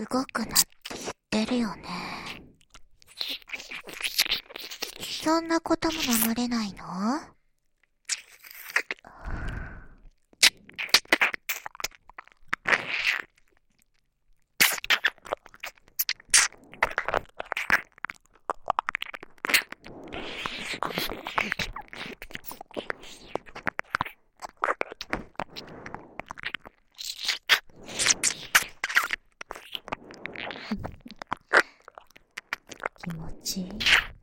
動くなって言ってるよね。そんなことも守れないの？気持ちいい。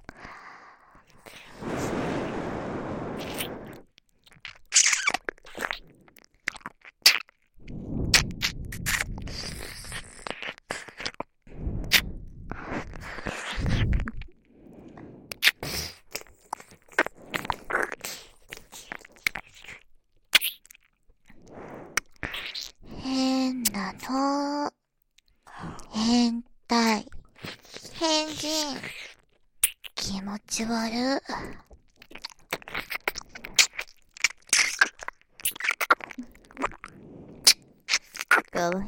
変なの。変態。変人。気持ち悪い。かわいいわね。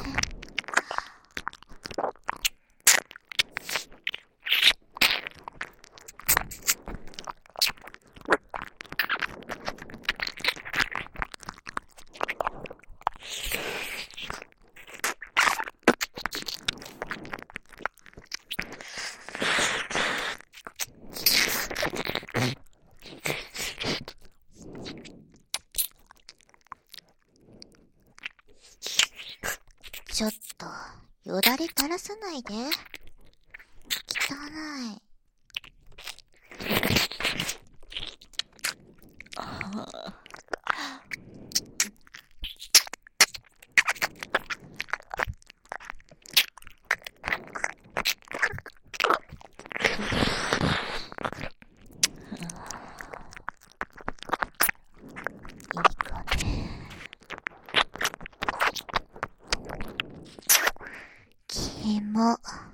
ちょっと、よだれ垂らさないで。汚い。いいかね。キモ。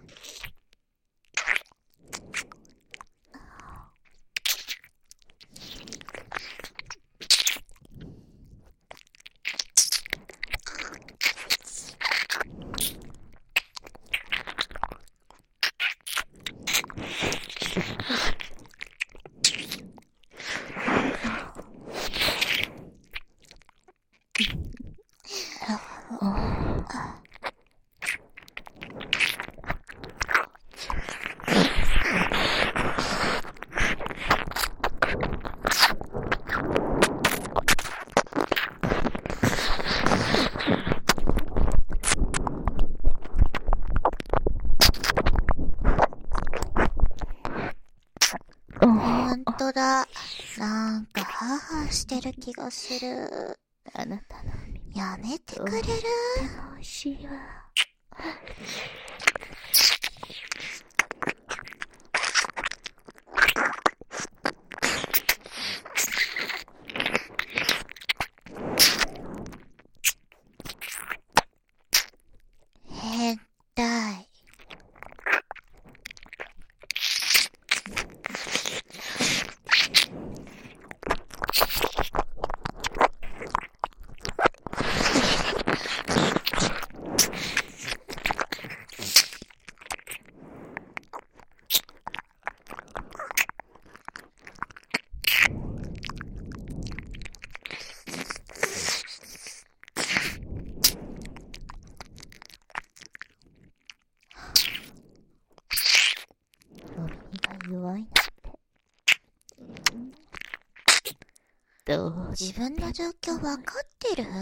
ほんとだ。なんかハーハーしてる気がする。 あなたのやめてくれる？ 美味しいわ。 変態。 耳が弱いなんて。どう自分の状況わかってる？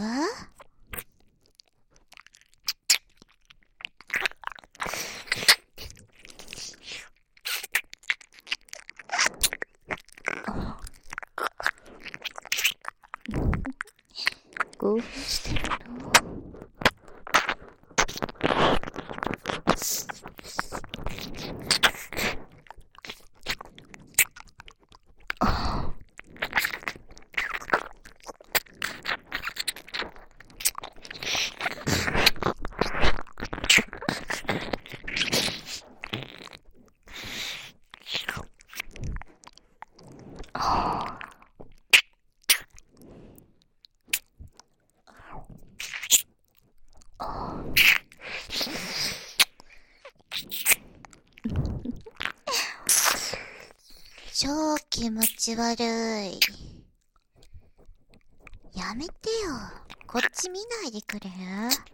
興奮してるの？ 超気持ち悪い。やめてよ。こっち見ないでくれる？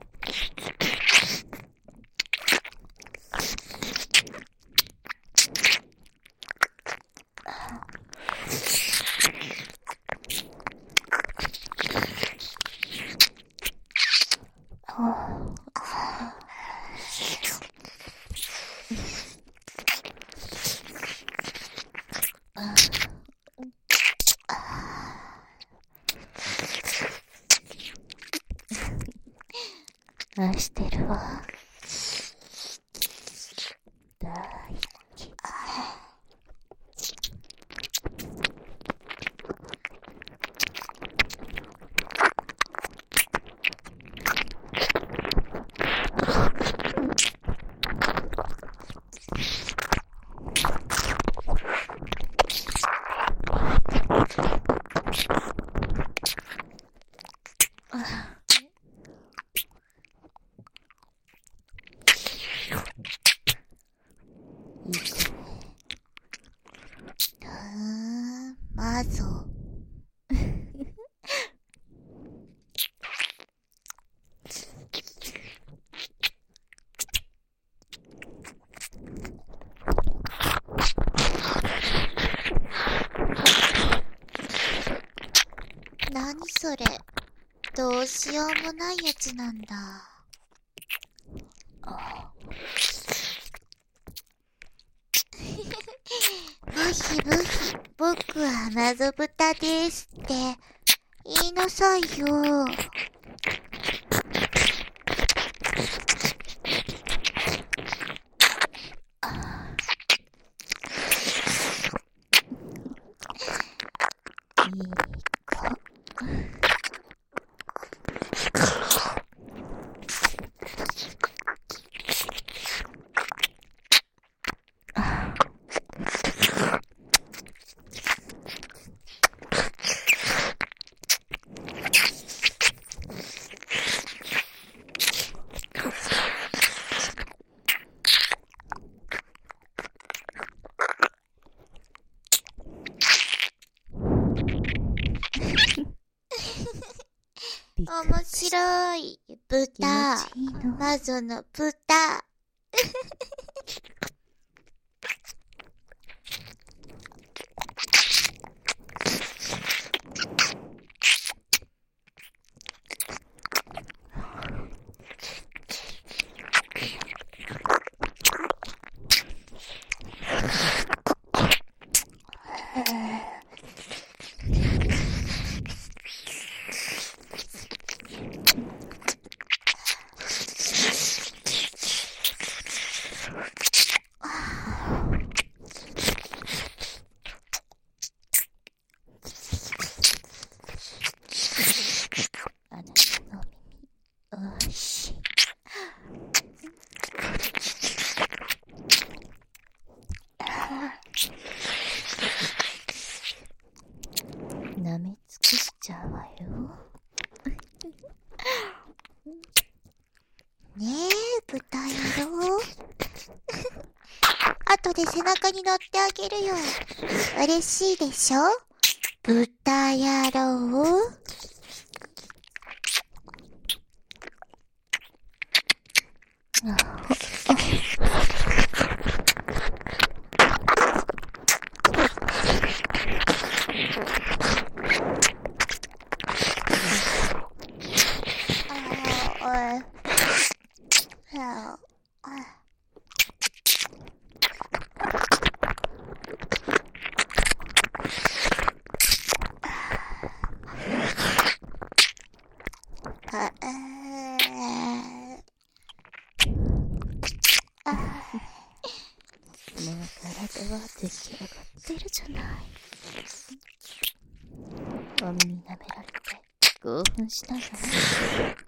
愛してるわ。大好き。 マゾ。何それ。どうしようもないやつなんだ。ブヒブヒ、僕は謎豚ですって言いなさいよ。 いい子。 面白い。豚。 気持ちいいの。 マゾの豚。 あなたの耳、おいしい。舐め尽くしちゃうわよ。 ねえ、豚野郎。後で背中に乗ってあげるよ。嬉しいでしょ？豚野郎。 もう体は出来上がってるじゃない。お耳舐められて興奮したの？